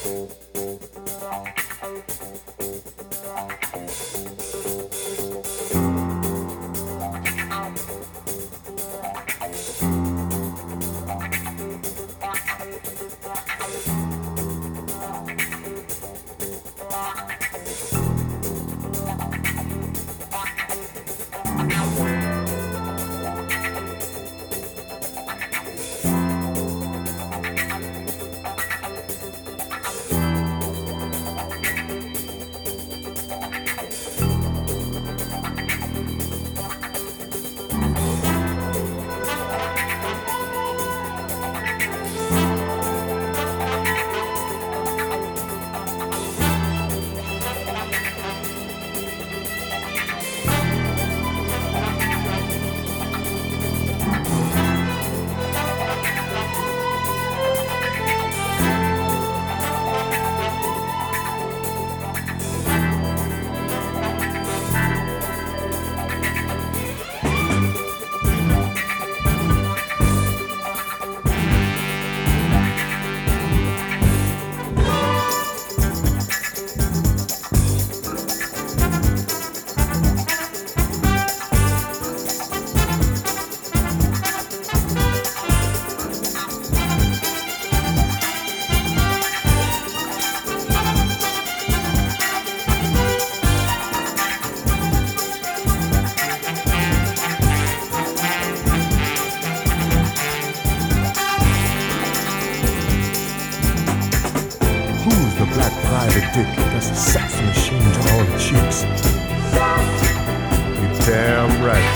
private dick, that's a sex machine to all the chicks. You're damn right.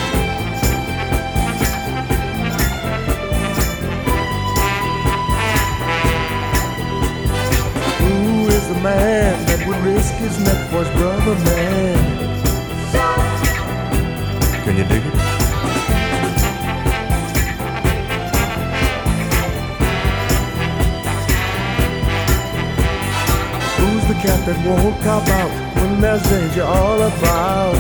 Who is the man that would risk his neck for his brother, man? Can you dig it? Who's the cat that won't cop out when there's danger all about?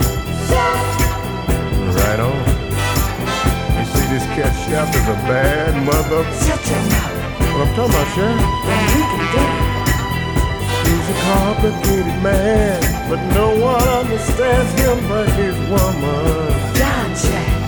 Right on. You see, this cat chef is a bad mother. Shut your mouth. What I'm talking about, Sharon? Then we can do it. He's a complicated man, but no one understands him but his woman. John Shack.